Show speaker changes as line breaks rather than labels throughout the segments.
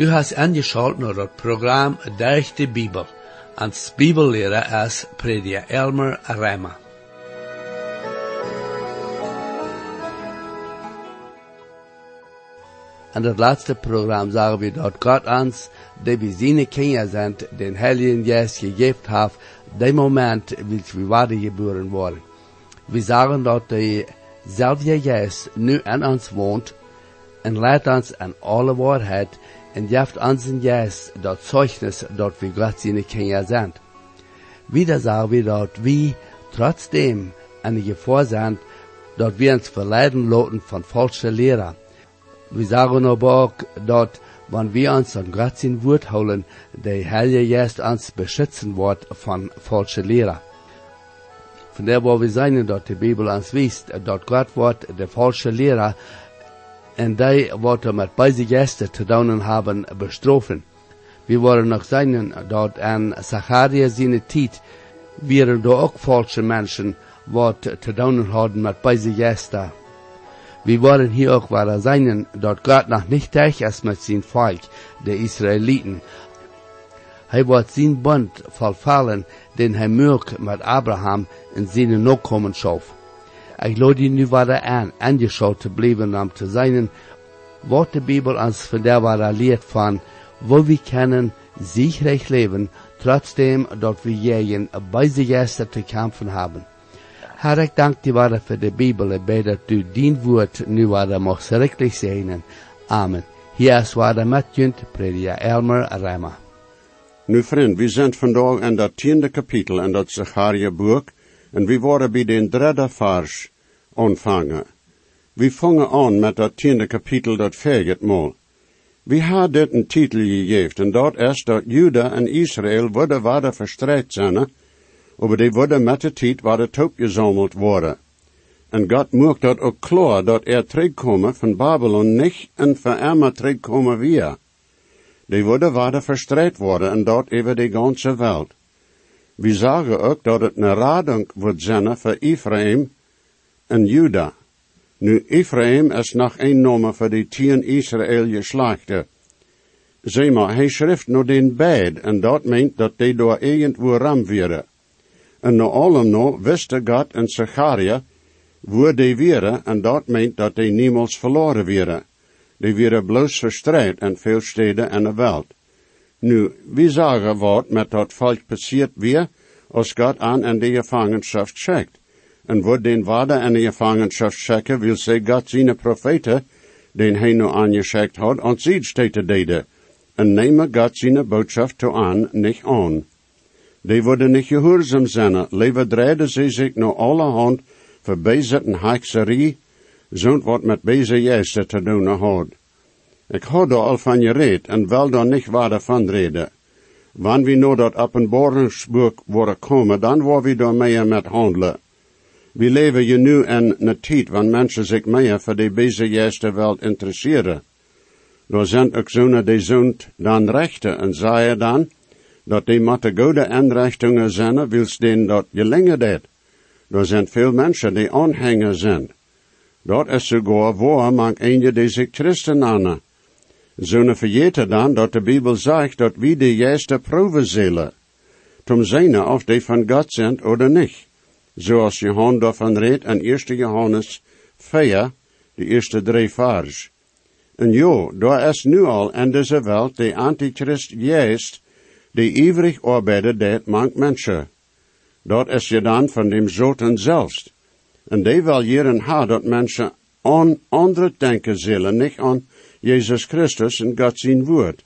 Du hast angeschaut naar het programma Durch de Bibel. Als Bibellehrer is prediker Elmer Reimer. In het laatste programma zagen we dat God ons, die we zijn kinderen zijn, den Heiligen Geest gegeven heeft, de moment als we wedergeboren worden. We zagen dat de zelfde Geest nu in ons woont en leidt ons in alle waarheid en geeft ons een Geest dat Zeugnis dat we God zijn kinderen zijn. Wieder zagen we dat we trotzdem in de gevaar zijn dat we ons verleiden laten van falsche leren. We zagen aber ook dat, wanneer we ons aan God zijn woord houden, de Heilige Geest ons beschützen wordt van falsche leren. Vandaar waar we zijn dat de Bibel ons wijst, dat God wordt de falsche leraar en die wordt met beide geesten te doen hebben bestrafen. We worden nog zijn dat aan Zacharia zijn tijd waren er ook falsche mensen wat te doen hadden met beide geesten. We worden hier ook waar zijn dat God nog niet thuis is met zijn volk, de Israëlieten. Hij wordt zijn bond vervallen, den hij maakt met Abraham en zijn nakomelschap. Ik laat je nu weer aangeschaut te blijven om te zijn, wat de Bibel ons vandaar leert van, wo we kunnen siegreich leven, trotzdem dat we gegen beide geesten te kämpfen hebben. Herr, ik dank je wel voor de Bibel en bid dat u dien woord nu wel mag schrikkelijk zijn. Amen. Hier is waar met junt, prediker Elmer Reimer.
Nu vriend, we zijn vandaag in dat 10e kapitel in dat Zacharia boek en we worden bij den 3e vers ontvangen. We vangen aan met dat 10e kapitel dat verget mal. We hebben dit een titel gegeven en dat is dat Juda en Israël worden verstrijd zijn, aber die worden met de tijd worden opgezameld worden. En God maakt dat ook klaar dat terugkomen van Babylon niet een verarmer terugkomen weer. Die worden verstrijd worden en dat over de ganze wereld. We zeggen ook dat het een radung wordt zijn voor Ephraim en Juda. Nu, Ephraim is nog een naam voor die 10 Israël geslachten. Zeg maar, hij schrift nog den beid en dat meent dat die door irgendwo ram werden. En na allemaal wist God en Zacharia waar die waren en dat meent dat die niemals verloren werden. Die werden bloos verstrijd in veel steden in de wereld. Nu, wie zeggen wat met dat volk passiert weer, als God aan in de gevangenschap schickt. En wat den waarde in de gevangenschap schikken, wil zij God zijn profeten, den hij nu aangeschikt had, aan zijn steden deden. En nemen God zijn boodschap toe aan, niet aan. Die worden niet gehoorzaam zijn, liever draaien ze zich naar allerhand voor bezitten hekserie, zo'n wat met deze juiste te doen had. Ik had daar al van gereed en wil daar niet verder van reden. Wanneer we naar dat openbaringsboek worden komen, dan worden we daar meer met handelen. We leven je nu in een tijd wanneer mensen zich meer voor die deze juiste wereld interesseren. Daar zijn ook zo'n die zond dan rechten en zeggen dan, dat die met de goede inrichtingen zijn, wils denen dat gelingen deed. Er zijn veel mensen die aanhanger zijn. Dat is sogar waar man een die zich christen namen. Zo'n vergeten dan dat de Bibel zegt dat we de juiste proeven zullen. Tom zijn of die van God zijn of niet. Zoals Johannes daarvan redt in 1 Johannes 4, de eerste 3 vers. En ja, daar is nu al in deze wereld de antichrist juist, die ivrig arbeiden deed mank mensen. Dat is je dan van dem zoten zelfs. En die wil jaren ha dat mensen aan andere denken zullen, niet aan Jezus Christus en God zijn woord.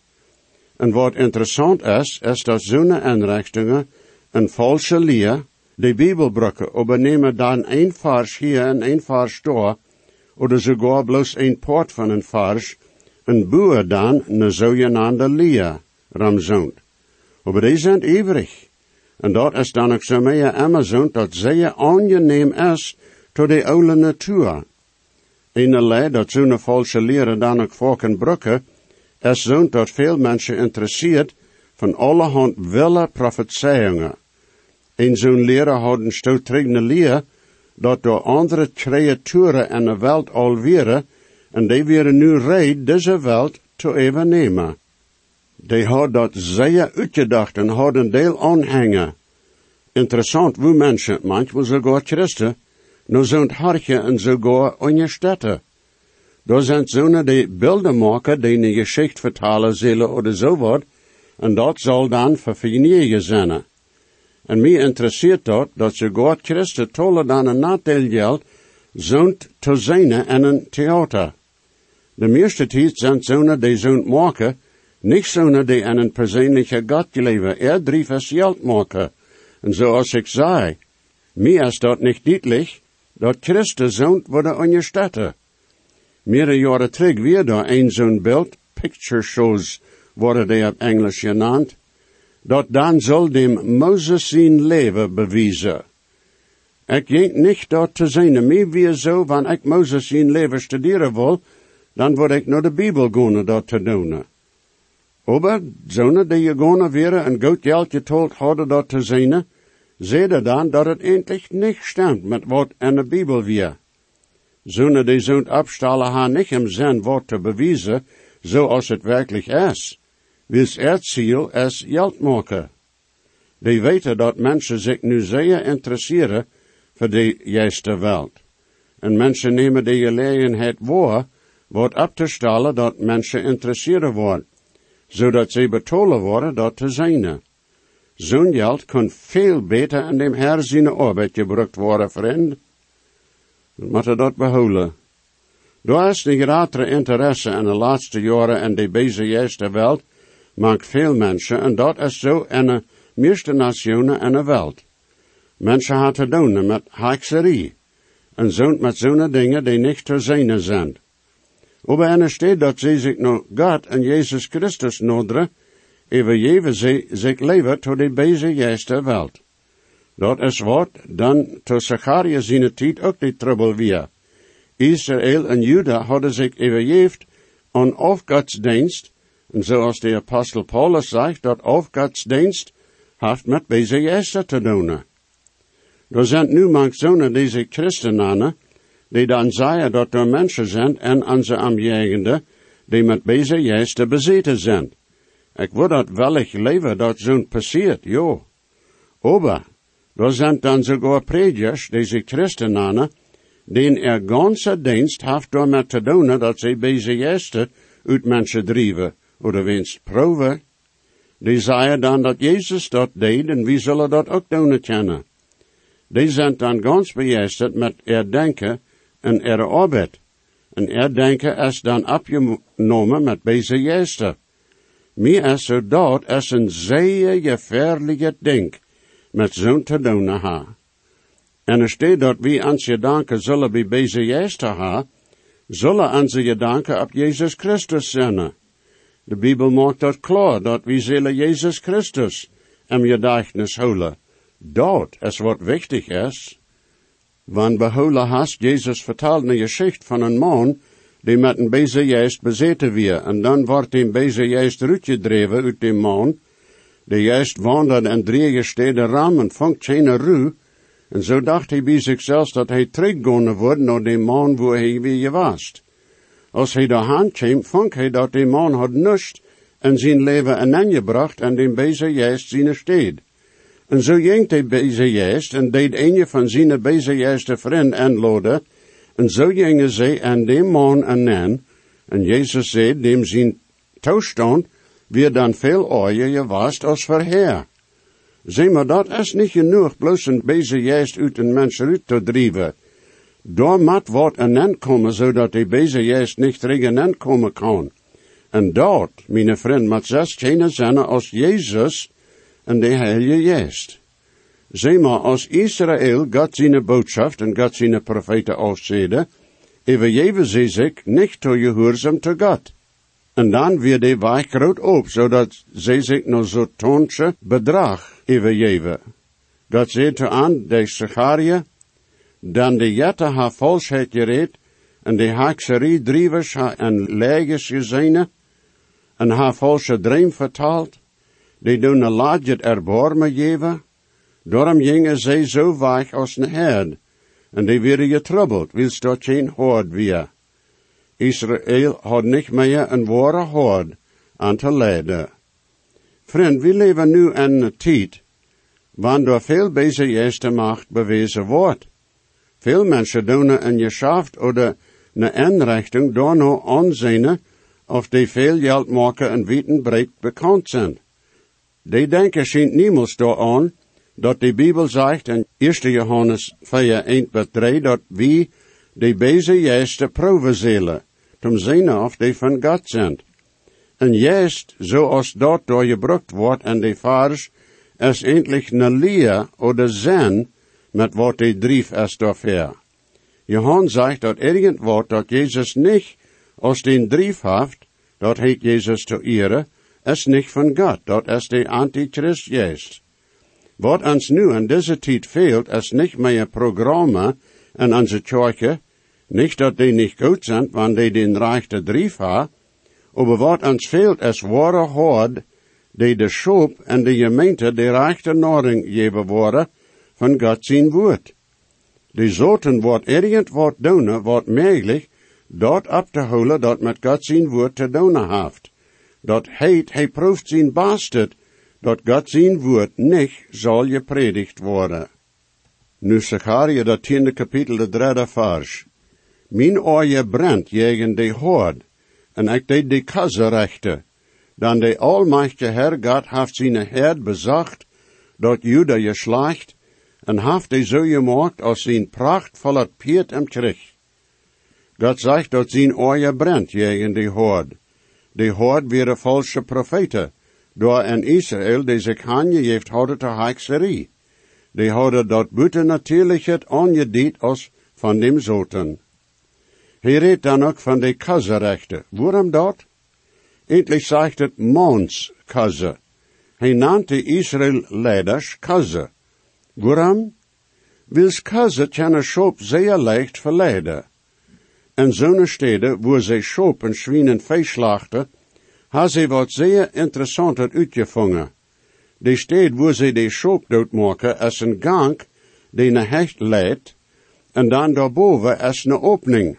En wat interessant is dat zo'n inrichtingen een falsche leer, die Bibelbrücken, overnemen dan een vers hier en een vers daar, oder sogar bloos een poort van een vers, en boer dan een zogenaamde leer ramzoont. Maar die zijn ivrig. En dat is dan ook zo meer Amazon dat zeer aangeneem is tot de oude natuur. Een leer dat zo'n falsche leren dan ook voor kan brukken, is zo'n dat veel mensen interesseert van allerhand wille profetieingen. En zo'n leren houden stootregende leer dat door andere creaturen in de wereld al waren, en die waren nu reed deze wereld te overnemen. Die had dat zeer uitgedacht en had een deel aanhangen. Interessant, hoe mensen, manchmal sogar Christen, nou zo'n hartje en sogar ondersteunen. Daar zijn zo'n die beelden maken, die een geschicht vertalen zullen oder zo wat, en dat zal dan verfijneren zijn. En mij interesseert dat sogar Christen toller dan een nadeel geldt, zo'n te zijn en een theater. De meeste tijd zijn zo'n die zo'n maken, niet zo'n die aan een persoonlijke God geloven, drijft als geld maken. En zoals ik zei, mij is dat niet duidelijk, dat Christen zo'n worden ondersteunen. Meerdere jaren terug weer daar een zo'n beeld, picture shows worden die op Engels genaamd, dat dan zal dem Moses zijn leven bewijzen. Ik denk niet dat te zijn, mij weer zo, wanneer ik Moses zijn leven studeren wil, dan word ik naar de Bibel gaan dat te doen. Aber zo'n die je gaan weer een goed geld getold hadden dat te zijn, zeiden dan dat het eindelijk niet stemt met wat in de Bibel weer. Zo'n die zo'n afstallen haar niet om zijn woord te bewijzen, zoals het werkelijk is. Wils Ziel is geld maken. Die weten dat mensen zich nu zeer interesseren voor de juiste wereld. En mensen nemen de gelegenheid waar, wat op te stellen dat mensen interesseren worden, zodat ze betolen worden dat te zijn. Zo'n geld kan veel beter in dem Herr zijn arbeid gebruikt worden, vriend. We moeten dat behouden. Daar is een grotere interesse in de laatste jaren in de bezigste wereld, maakt veel mensen, en dat is zo in de meeste nationen in de wereld. Mensen gaan te doen met hekserij, en met zo'n dingen die niet te zijn zijn. Aber er steht dat ze zich naar God en Jezus Christus noderen, overgeven ze zich leven tot de bezigste wereld. Dat is wat dan tot Zacharia zijn tijd ook die trouble weer. Israël en Juda hadden zich overgeven aan afgodsdienst, en zoals de apostel Paulus zegt, dat afgodsdienst heeft met bezigste te doen. Er zijn nu mank zo'n deze christenen, die dan zeggen dat er mensen zijn en onze omgevenden, die met bezigste bezeten zijn. Ik wil dat wellicht leven dat zo'n passiert, jo. Aber, er zijn dan sogar predikers, deze christenen, die er ganze dienst heeft door met te doen dat ze bezigste uit mensen drijven, oder winst proeven. Die zeggen dan dat Jezus dat deed en wie zullen dat ook doen kennen. Die zijn dan ganz begeisterd met denken en arbeid. En denken is dan opgenomen met bezigste. Mij is zo dat is een zeer gevaarlijke ding met zo'n te doen ha. En er staat dat wie aan je danken zullen bij bezigste ha, zullen aan je danken op Jezus Christus zijn. De Bibel maakt dat klaar, dat we zullen Jezus Christus in gedachtenis houden. Dat is wat wichtig is. Want behouden hast, Jezus vertelt een geschichte van een man, die met een beziggeest bezeten weer, en dan wordt die beziggeest uitgedreven uit die man. De geest wandert en 3 gesteden ram en vangt geen ruw, en zo dacht hij bij zichzelf dat hij teruggegaan wordt naar die man waar hij weer was. Als hij daarheen kwam, vond hij dat die man had niets in zijn leven ineengebracht en die beziggeest zijn steed. En zo ging de beziggeest en deed een van zijn beziggeeste vriend inladen, en zo gingen ze aan die man aan, en Jezus zei, dem zijn toestand weer dan veel erger geweest als voorher. Zeg maar, dat is niet genoeg, bloos een beziggeest uit een mens uit te drijven. Daar moet wat aan komen, zodat die beziggeest niet terug komen kan. En dat, mijn vriend, moet zelfs geen zijn als Jezus en de Heilige Geest. Zeg maar, als Israël God zijn boodschap en God zijn profeten afzeden, overgeven ze zich niet toe gehoorzaam te God. En dan weer de weg groot op, zodat ze zich naar zo'n toontje bedrag overgeven. God zei te aan, de Zacharia, dan de jette haar valsheid gereed, en de hekserij drievers haar en legers gezien, en haar valse dream vertaald, die doen een laadje erbarmen geven, daarom gingen zij zo weg als een herd, en die werden getroubled, wils dat geen herd weer. Israël had niet meer een ware herd aan te leiden. Vriend, we leven nu in een tijd, wanneer veel bezigste macht bewezen wordt. Veel mensen doen een geschäft oder een inrichting door nou aanzien of die veel geld maken en weten breed bekend zijn. Die denken schijnt niemals daaraan, dat de Bibel zegt in 1 Johannes 4:1-3, dat wie die bezigste proeven zullen, om zien of die van God zijn. En juist zoals dat door gebruikt wordt in de vers, is eindelijk een leer oder zin met wat die drief is daarvoor. Johannes zegt dat irgendwat dat Jezus niet als den drief heeft, dat heet Jezus te eren, is niet van God, dat is de Antichrist juist. Wat ons nu in deze tijd fehlt, is niet meer een programma in onze kerken, niet dat die niet goed zijn, wanneer die den rechte drief hebben, aber wat ons fehlt, is ware hoord, die de schop en de gemeente de rechte naring geven worden van God zijn woord. Die zoten wordt irgendwat doen, wat mogelijk, dat op te houden dat met God zijn woord te doen heeft. Dat heet, hij proeft zijn bastard, dat God zijn woord niet zal gepredigt worden. Nu Zacharia, dat 10e kapitel, de 3e vers. Mijn oor brandt tegen de hoord, en ik deed de kazerrechte. Dan de almachtige Herr God heeft zijn herd bezacht, dat Juda geslacht, en heeft hij zo gemaakt als zijn prachtvolle Piet im Krieg. God zegt dat zijn oor brandt tegen de hoord. De hoord waren valse profeten, door in Israël die zich aangegeven hadden te hekserie. Die hadden dat buitennatuurlijke aangediend als van dem zoten. Hij redt dan ook van de kazerrechten. Waarom dat? Eindelijk zegt het mans kaze. Hij namt de Israël-leiders kaze. Waarom? Wils kaze kunnen schop zeer leicht verleiden. In zo'n steden, waar zij schop en schwienen vlees slachten, hebben ze wat zeer interessant uitgevangen. De stad waar ze de schop doodmaken is een gang die naar hecht leidt, en dan daarboven is een opening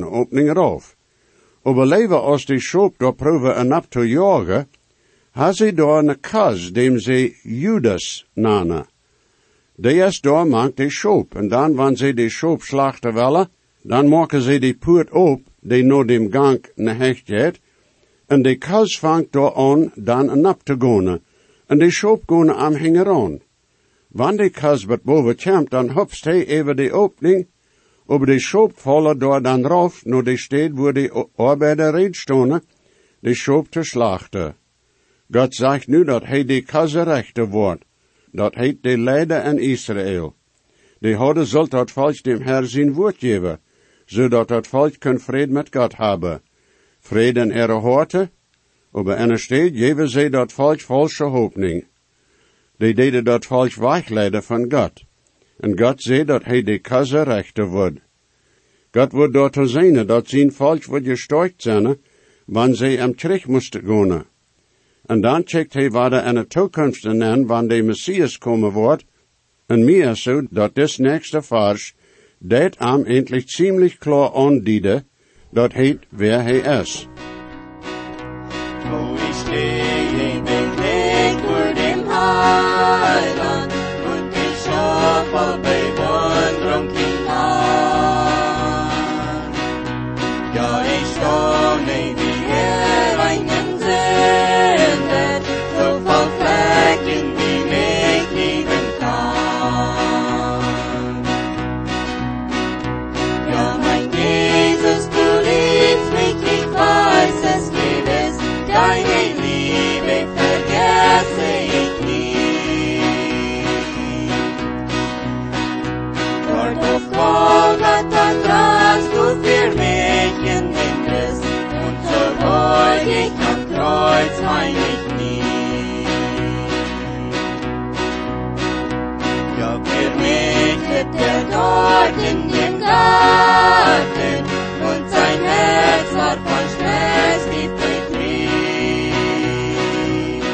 rauf. Overleven als die schop daar proeven en op te jagen, hebben ze daar een kas, dem ze Judas namen. Die is daar maakt de schop, en dan wanneer ze de schop slachten willen, dan maken ze die poort op, die naar dem gang naar hecht gaat, en de kas vangt daar aan, dan op te gaan, en de schop gaan am hingen aan. Wanneer de kas wat boven komt, dan hopst hij even de opening, over de schop vallen door dan rauf, naar de stad waar de arbeider reed stonden, de schop te slachten. God zegt nu dat hij de kazerrechte wordt, dat heet de leider in Israël. Die hadden zult dat volk dem Herr zijn woord geven, zodat dat volk kan vrede met God hebben. Vrede in ihre horten, aber in een stad geven zij dat volk valse hoopning. Die deden dat volk wegleiden van God. En God zei dat hij de kazerrechte wordt. God wordt door te zijn dat zijn volk wordt gesterkt zijn, wanneer zij hem terug moesten gaan. En dan checkt hij wat in de toekomst aan, wanneer de Messias komen wordt, en meer zo dat dit nächste vers, dat hem endlich ziemlich klar aandiede, dat heet wer hij is.
Wo ich stehe, bin ich vor dem Heiland, und ich hab all Bewunderung hinein. Ja, ich staune, wie einen sendet, so voll Flecken, wie mich lieben kann. Ja, mein Jesus, du liebst mich, ich weiß es gewiss, deine Liebe vergesse ich nie. Dort auf Golgatha tragst du für mich in den Riss, und so beug ich am Kreuz mein Knie. Ja, für mich litt dort in dem Garten, und sein Herz war von Schmerz tief betrieben.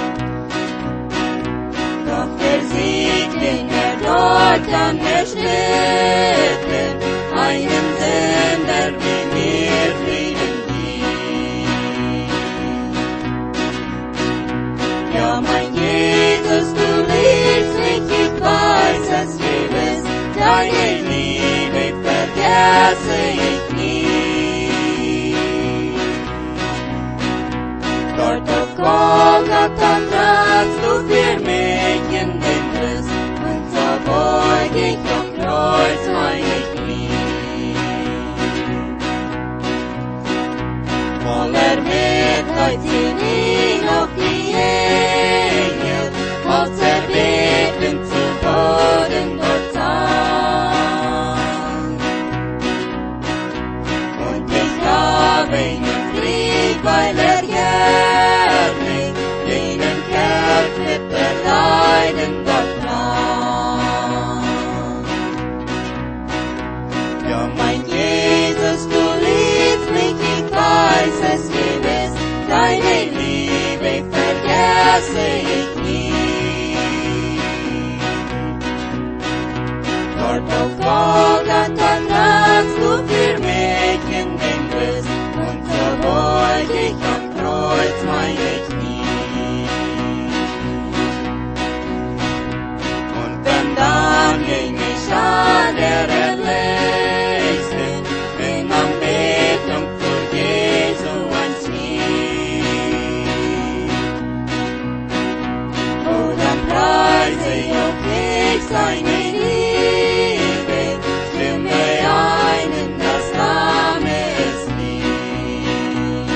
Doch der Siegling dort an der Stätte, einem Sender wie mir Frieden gibt. Ja, mein dann tragst du für mich in den Christ, und so beug ich am Kreuz meine Knie. Voller Mitleid sind ihn auf die Engel, als erbeten zu Boden dort sang. Und ich habe einen Krieg, weil gerne denen Kerl mit der Leiden dort nahm. Ja, mein Jesus, du liebst mich, ich weiß es gewiss, deine Liebe vergesse ich nie. Dort auf Golgatha tragst du für mich in den Riss, und so beug ich am Kreuz meine Knie. Und wenn dann ging ich an der Erlösung, in Anbetung vor Jesu ans Knie. Oh, dann preise auch ich seine Liebe, stimme ein in das Lammeslied.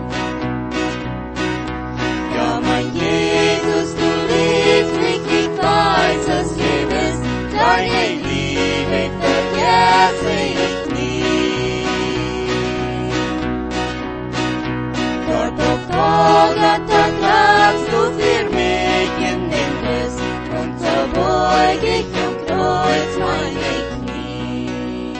Ja, mein Jesus, du liebst mich, ich weiß es gewiss, deine Liebe vergesse ich nie. Dort auf Golgatha tragst du für mich in den Riss, und so beug ich am Kreuz meine Knie.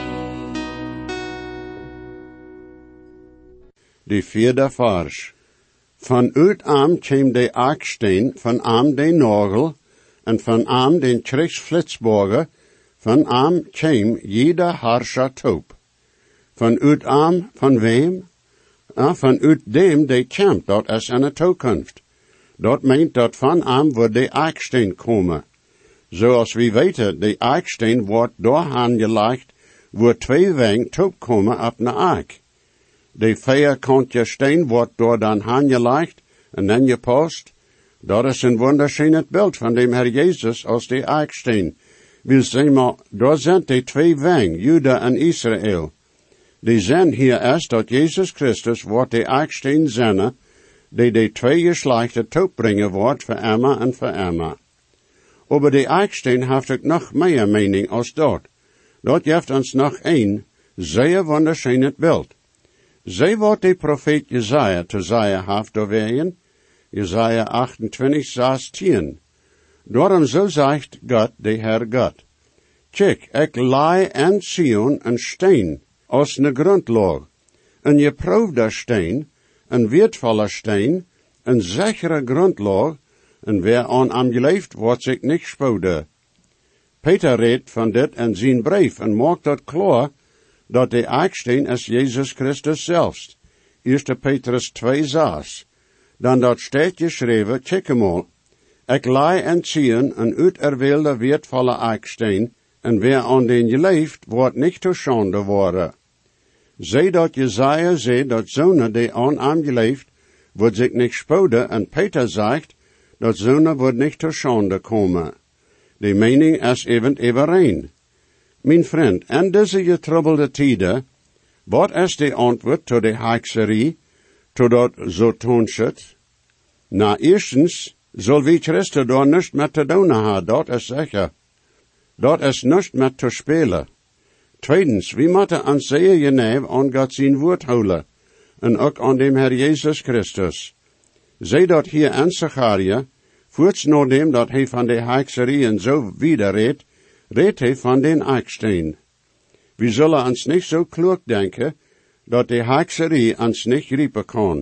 Die vierde Vers. Van uit arm kwam de Aksteen, van arm de Nagel, en van arm den Kriegsflitsborger, van arm kwam jeder Harscher Taub. Van uit arm, van wem? Van uit dem, de kämpt, dat is een toekomst. Dat meint dat van arm wordt de Aksteen komen. Zoals we weten, de Aksteen wordt doorhaan gelegd, wordt twee wegen Taub komen op de Aak. De vierkantje steen wordt door dan aangelegd en dan gepost. Dat is een wunderschönes beeld van dem Herr Jesus als de Eiksteen. Wir sehen mal, daar zijn de twee wegen, Juda en Israël. Die zijn hier erst dat Jesus Christus wordt de Eiksteen zijn, die de twee Geschlechter toebrengen wordt voor immer en voor immer. Aber de Eiksteen heeft ook nog meer mening als dat. Dat geeft ons nog een zeer wunderschönes beeld. Zij wordt de profeet Jesaja te zeggen heeft doorwegen, Jesaja 28, 16. Daarom zo zegt God, de Herr God. Kijk, ik lei aan Sion een steen, als ne grondlag, een geproefde steen, een wertvolle steen, een sichere grondlag, en wer aan geleefd wordt zich niet spode. Peter redt van dit in zijn brief en maakt dat klaar, dat de Eiksteen is Jezus Christus zelfs. 1 Petrus 2, 6. Dan dat staat geschreven, kijk mal, ik lei en Sion een uiterwählte wertvolle Eiksteen, en wer aan den geleefd, wordt niet te schande worden. Zij dat Jesaja zei dat zonen die aan geleefd, wordt zich niet spoden, en Peter zegt, dat zonen wordt niet te schande komen. De mening is even overeen. Mijn vriend, in deze getroublede tijden, wat is de antwoord tot de hekserie, tot dat zo toonschet? Na eerstens, zal wie Christen daar niets met te doen hebben, dat is zeker. Dat is niets met te spelen. Tweedens, we moeten ons zeer geneef aan God zijn woord houden, en ook aan dem Herr Jesus Christus. Zij dat hier in Zacharia, voorts nadat dat hij van de hekserie en zo widerreed, redt hij van den Eiksteen. We zullen ons niet zo klug denken, dat de hekserie ons niet griepen kan.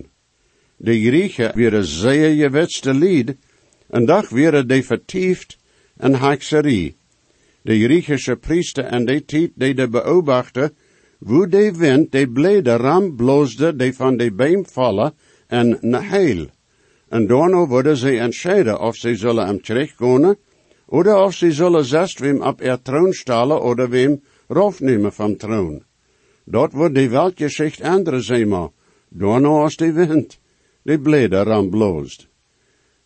De Griechen waren zeer gewetste lied, en doch waren die vertiefd in hekserie. De Griechische priester en die tijd deden beobachten, hoe de wind de blede ram bloosde, die van de beem vallen en ne heil. En daarna worden ze entscheiden of ze zullen hem teruggaan, oder of ze zullen zest wem op troon stellen, oder wem raufnemen vom troon. Dort wordt de Weltgeschichte andere, zeg maar, daarna als de wind de blede ram bloost.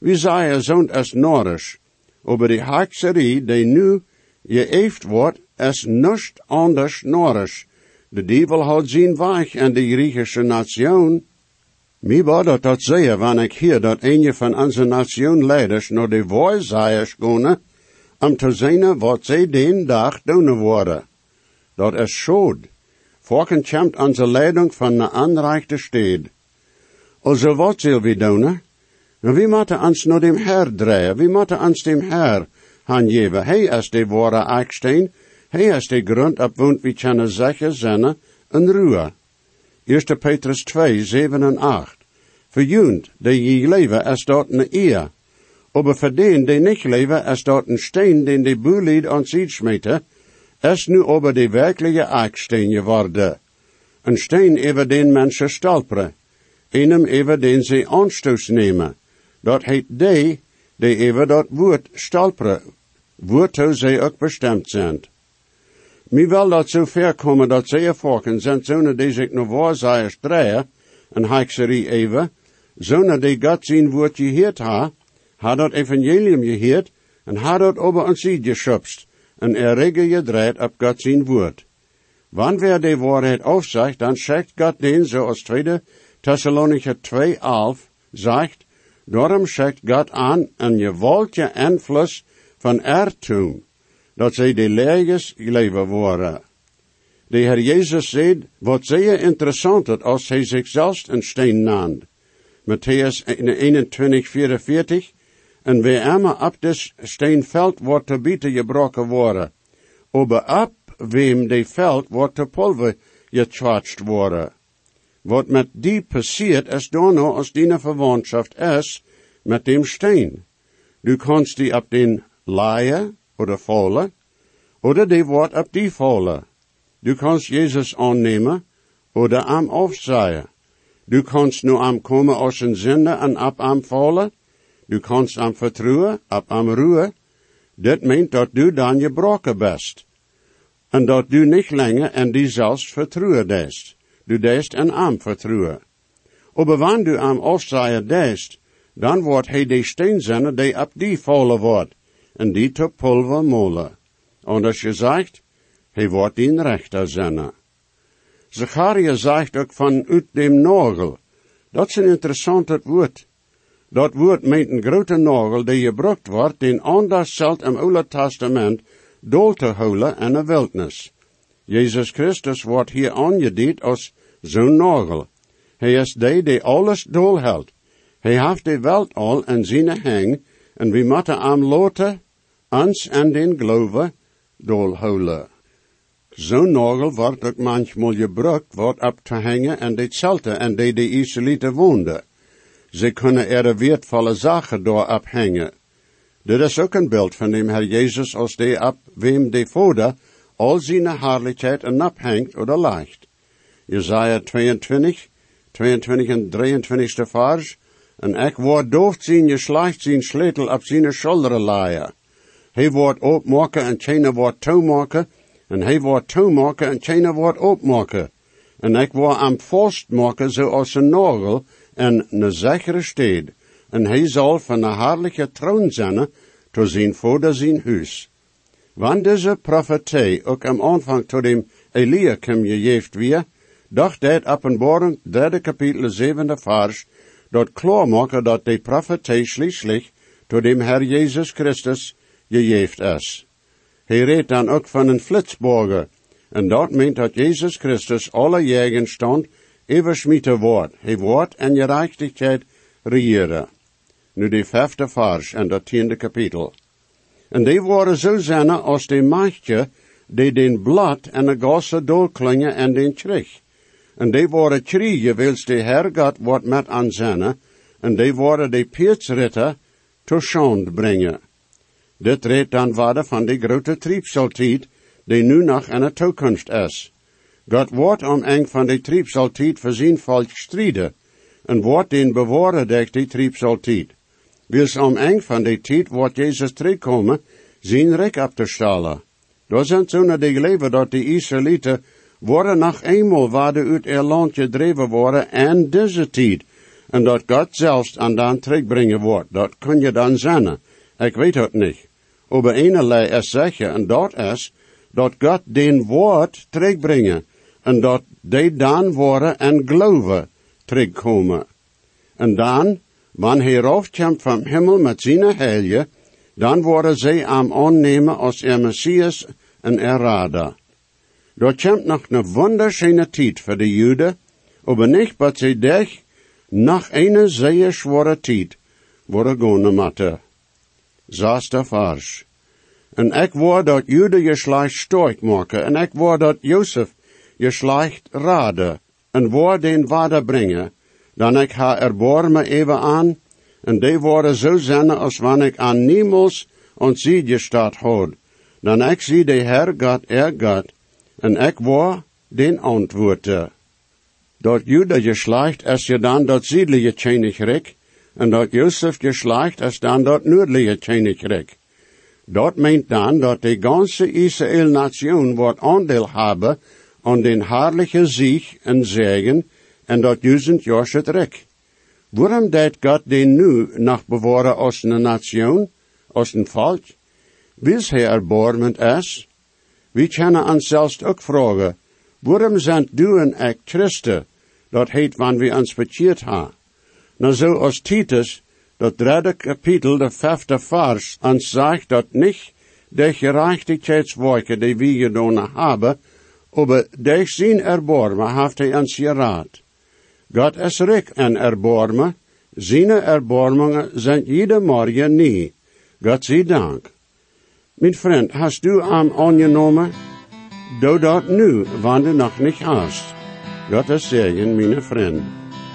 Wie zei zond as Norisch, over die haakserie die nu geëeft wordt as nust anders Norisch. De duivel houdt zijn weg en de Griechische nation. Mij wou dat zeggen, wanneer ik hier dat een van onze nationleiders naar de waarzeigers gaan, om te zien wat zij den dag doen worden. Dat is schuld. Volken komt onze leiding van een aanreichte stad. Also wat zullen we doen? We moeten ons naar dem Herr draaien. We moeten ons dem Herr aangeven. Hij is de ware eiksteen. Hij is de grond op woont we kunnen zeggen zijn en ruhe. 1 Petrus 2, 7 en 8. Verjunt, die je leven, is dat een eer. Aber voor den, die niet leven, is dat een steen, den de boelied aan zich smeten, is nu over de werkelijke eiksteen geworden. Een steen over den mensen stolperen. Einem over den ze aanstoot nemen. Dat heet die over dat woord stolperen, waartoe zij ook bestemd zijn. Mij wil dat zo ver komen dat zij volken zijn, zonder die zich naar waarzeigers draaien, en haikserie even, zonder die God zijn woord geheerd ha dat evangelium geheerd, en ha dat over ons ziet geschubst, en regel gedraaid op God zijn woord. Wanneer die waarheid afzegt, dan zegt God den, zoals 2 Thessalonicher 2,11 zegt, daarom zegt God aan een gewaltige invloed van ertoom, dat zij de leegers leven worden. De Heer Jezus zei, wat zeer interessant is als hij zichzelf een steen naamde. Matthäus 21:44, en wie immer op des steen veld wordt te bieten gebroken worden, aber op wem de veld wordt te pulver getwatscht worden. Wat met die passiert is dan nou als die verwantschap is met dem steen. Du kannst die op den laaien oder vallen, oder die wordt op die vallen. Du kannst Jezus aannemen, oder am afzaaien. Du kannst nu am komen als een zinde en op am vallen. Du kannst am vertrouwen, op am ruhe. Dit meent dat du dan gebroken bent. En dat du niet langer en die zelfs vertrouwen deest. Du deest en am vertrouwen. Aber wanneer du am afzaaien deest, dan wordt hij de steenzenne die op die vallen wordt, en die te pulver molen. Anders gezegd, hij wordt in rechter zenne. Zacharia zegt ook van uit dem nagel. Dat is een interessant woord. Dat woord meent een grote nagel die gebruikt wordt, den anders zelt im Oude Testament dool te houden en een wildnis. Jezus Christus wordt hier aangeduid als zo'n nagel. Hij is die alles dool houdt. Hij heeft de welt al in zijn hang, en we moeten am laten, ons en den geloven, dool houden. Zo'n nagel wordt ook manchmal gebruikt, wordt op te hangen en de zelten en de Israëlieten woonden. Ze kunnen er wertvolle zaken door ophangen. Dit is ook een beeld van dem Herr Jezus als die op wem de Vader al zijn heerlijkheid en ophangt oder leicht. Jesaja 22 en 23 vers, en ik word dooft zijn geslacht zijn sletel op zijn schouderen laaien. Hij wordt opmaken en geen wordt toemaken, en hij wordt toemaken en geen wordt opmaken. En ik word am vastmaken zoals een nagel en een zekere stad, en hij zal van een heerlijke troon zijn, te zijn vader zijn huis. Wanneer deze profetie ook am aanvang tot dem Eliakim gegeven weer, dacht dit Openbaring 3 kapitel 7 vers, dat klaarmaken dat de profetie schließlich tot dem Herr Jezus Christus gegeven is. Hij redt dan ook van een flitsborger, en dat meent dat Jezus Christus alle gegenstand oversmieten wordt. Hij wordt en gerechtigheid regeren. Nu de 5e vers en dat 10e kapitel. En die worden zo zijn als de machtje die den blad en de gassen doorklingen en den krich. En die worden kriegen wils de Herrgott wordt met aan zijn, en die worden de peetsritter tot schande brengen. Dit redt dan verder van de grote triebseltijd, die nu nog in de toekomst is. God wordt om eng van de triebseltijd voor zijn volk strijden, en wordt den bewaren durch die triebseltijd. Wils om eng van de tijd wordt Jezus terugkomen, zijn rijk op te stellen. Daar zijn zo'n die leven dat de Israëlieten worden nog eenmaal waarde uit er land gedreven worden en deze tijd. En dat God zelfs aan dan terugbrengen wordt, dat kun je dan zeggen. Ik weet het niet. Aber einerlei is zeggen, en dat is, dat God den woord terugbrengen, en dat die dan worden en geloven terugkomen. En dan, wanneer hij raufkomt vom Himmel met zijn heilige, dan worden zij am aannemen als Messias en Redder. Dat komt nog een wunderschöne tijd voor de Juden, aber nicht, wat zij dich nach einer sehr schwere tijd worden gaan moeten. Zoals de vers. En ik word dat Jude geslacht sterk maken, en ik word dat Jozef geslacht raden, en word den vader brengen, dan ik haar erbarmen even aan, en die worden zo zijn als wanneer ik aan niemals ons zie gestaat had, dan ik zie de Herr God, God, en ik word den antwoorden. Dat Jude geslacht is je dan dat zuidelijke koninkrijk, en dat Jozef geslacht is dan dat noordelijke koninkrijk. Dat meint dan dat de ganze Israël-nation wordt aandeel hebben aan den herrliche Sieg en Segen en dat 1000 jaar het rijk. Waarom deed God den nu nog bewaren als een nation, als een volk? Wils hij erbarmend is? We kunnen ons zelfs ook vragen, waarom zijn du en ik Christen? Dat heet wanneer we ons bekeerd hebben. Nou zo als Titus, dat 3. kapitel, de 5e vers, ons zegt dat niet de gerechtigheidswerken die we gedaan hebben, aber durch zijn erbarmen heeft hij ons geraad. God is rijk en erbarmen, zijn erbarmingen zijn jeder morgen nie. God zij dank. Mijn vriend, hast du am aangenomen? Doe dat nu, wanneer du nog niet hast. God is zegen, mijn vriend.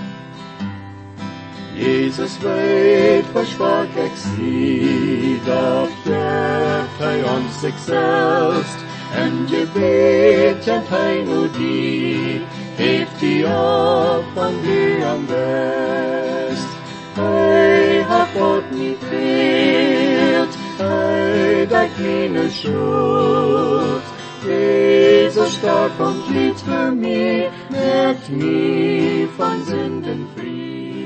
Jesus weet, versprach ik zie, dat geeft hij ons zichzelf, en gebed kent hij nu die, heeft die op van wie am best. Hij hat God niet veelt, hij dekt meine schuld. Jesus starb und litt für mich, merkt mich von Sünden frei.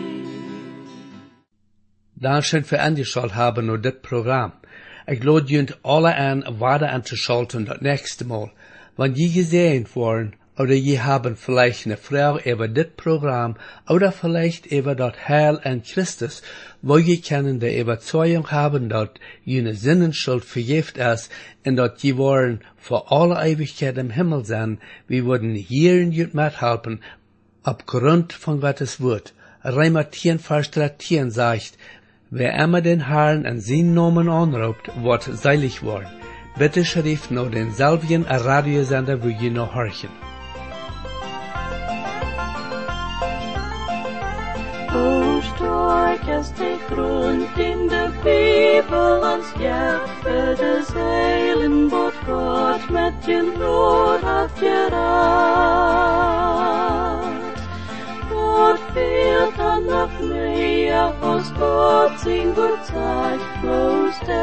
Dankeschön für angeschaut haben nur dit Programm. Ich lade junt alle an, weiter anzuschalten das nächste Mal. Wenn je gesehen worden, oder je haben vielleicht eine Frage über dit Programm, oder vielleicht über das Heil an Christus, wo je können die Überzeugung haben, dass jene Sinnenschuld vergift ist, und dass je wollen für alle Ewigkeit im Himmel sein, wir würden hier in jut mithelfen, aufgrund von Gottes Wort. Römer 10, Vers 13 sagt, wer immer den Herrn an seinen Namen anruft, wird selig worden. Bitte schrift noch denselben Radiosender, wo ihr noch horchen.
O stark ist der Grund in der Bibel uns gibt für das Heilen, was Gott mit dem Blut hat gerat. Gott fehlt dann noch mehr, was Gott sein Wort sagt, bloß der